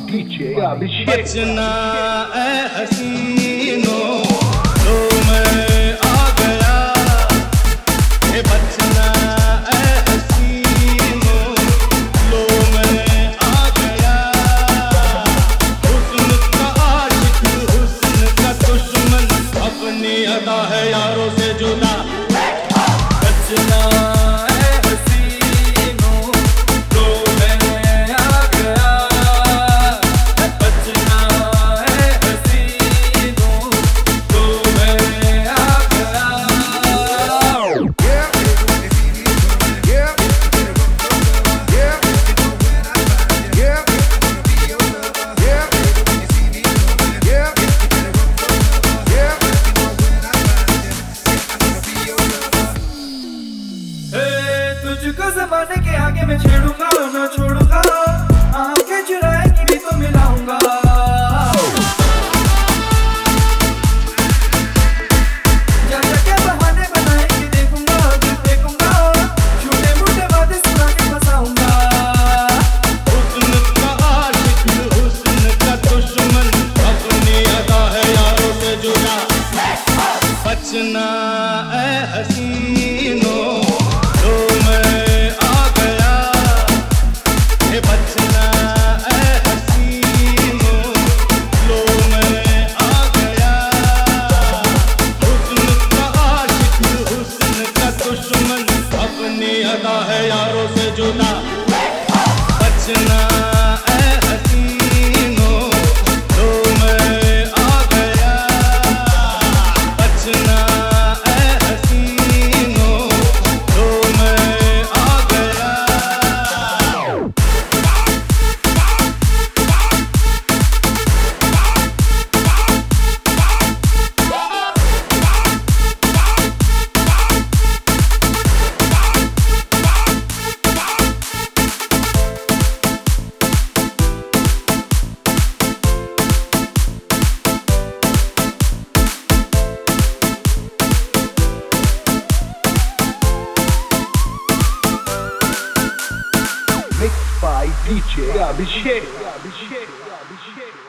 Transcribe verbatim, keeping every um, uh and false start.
D J Abhishek। बचना ऐ हसीनों लो मैं आ गया, ये बचना ऐ हसीनों लो मैं आ गया। हुस्न का आशिक हुस्न का दुश्मन अपनी अदा है यारों से जुदा। बचना तुझको ज़माने के आगे मैं छेड़ूंगा ना छोड़ूंगा, आंखें चुराएंगी भी तो मिलाऊंगा। क्या क्या क्या बहाने बनाएंगे देखूंगा दिल देखूंगा, छोटे मोटे वादे सुना के फंसाऊंगा। हुस्न का आशिक हुस्न का दुश्मन अपनी अदा है यारों से जुदा। बचना ऐ हसीनों लो मैं आ गया, ये बचना ऐ हसीनों लो मैं आ गया। हुस्न का आशिक हुस्न का दुश्मन अपनी अदा है यारों से जुदा। बचना ऐ हसीनों लो मैं आ गया, बचना Mixed by D J Abhishek।